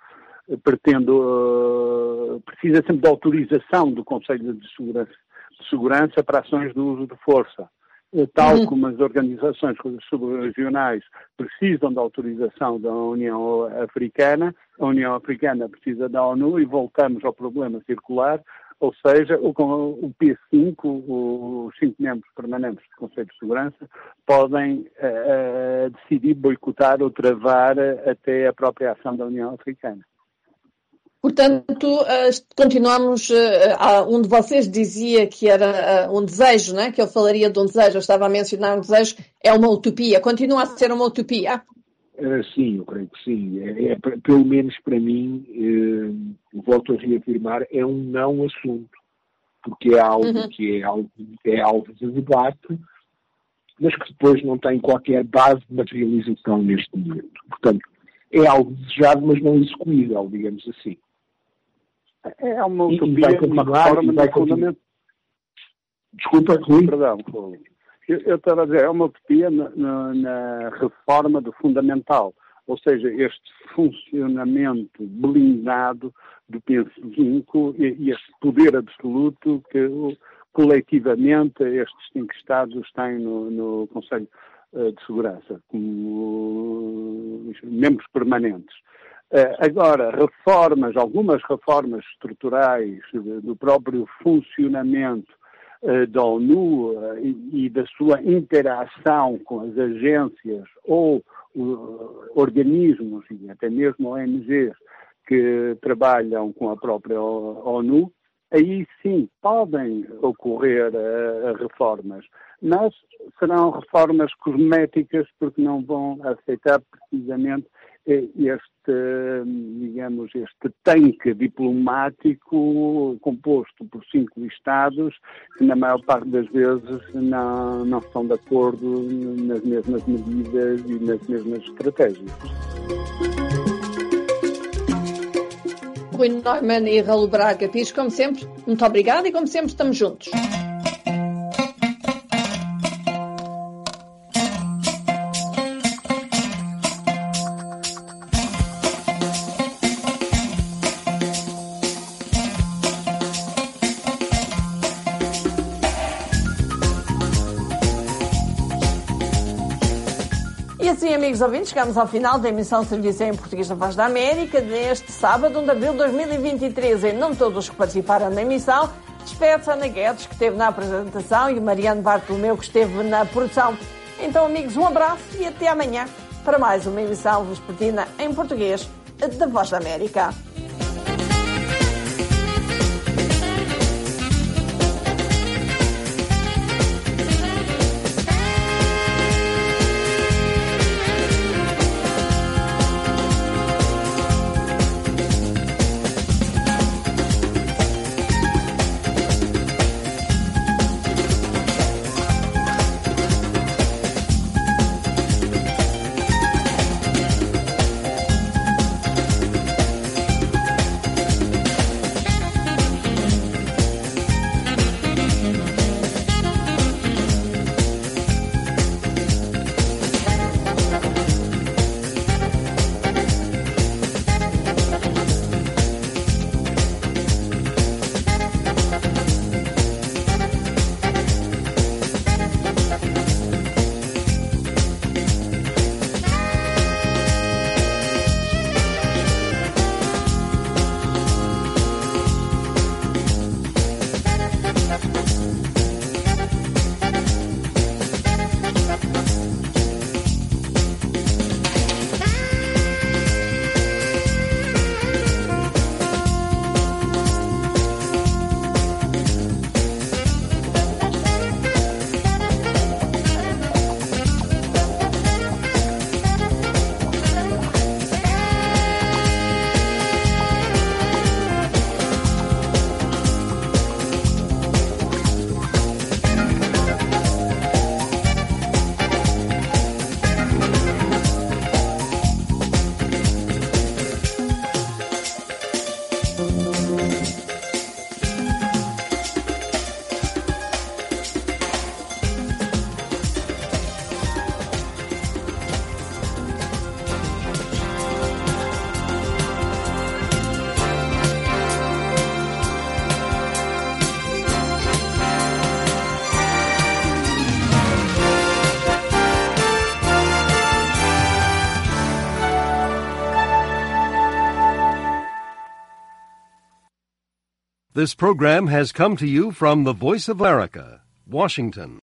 precisa sempre de autorização do Conselho de Segurança para ações de uso de força. tal como as organizações subregionais precisam da autorização da União Africana, a União Africana precisa da ONU e voltamos ao problema circular, ou seja, o P5, os 5 membros permanentes do Conselho de Segurança, podem decidir boicotar ou travar até a própria ação da União Africana. Portanto, continuamos, um de vocês dizia que era um desejo, não é? Que eu falaria de um desejo, eu estava a mencionar um desejo, é uma utopia, continua a ser uma utopia? Sim, eu creio que sim. Pelo menos para mim, volto a reafirmar, é um não assunto, porque é algo que é alvo de debate, mas que depois não tem qualquer base de materialização neste momento. Portanto, é algo desejado, mas não execuível, digamos assim. É uma utopia, uma reforma do fundamento. Desculpa, Rui. Perdão, eu estava a dizer, é uma utopia na reforma do fundamental, ou seja, este funcionamento blindado do P5 e este poder absoluto que coletivamente estes 5 Estados têm no Conselho de Segurança, como membros permanentes. Agora, algumas reformas estruturais do próprio funcionamento da ONU e da sua interação com as agências ou organismos e até mesmo ONGs que trabalham com a própria ONU, aí sim podem ocorrer reformas, mas serão reformas cosméticas porque não vão aceitar precisamente este tanque diplomático composto por 5 Estados que na maior parte das vezes não estão de acordo nas mesmas medidas e nas mesmas estratégias. Rui Neumann e Raul Braga Pires, como sempre, muito obrigada e como sempre estamos juntos. E assim, amigos ouvintes, chegamos ao final da emissão de Serviço em Português da Voz da América deste sábado, 1 de abril de 2023. Em nome de todos os que participaram na emissão, despede-se Ana Guedes, que esteve na apresentação, e o Mariano Bartolomeu, que esteve na produção. Então, amigos, um abraço e até amanhã para mais uma emissão vespertina em português da Voz da América. This program has come to you from the Voice of America, Washington.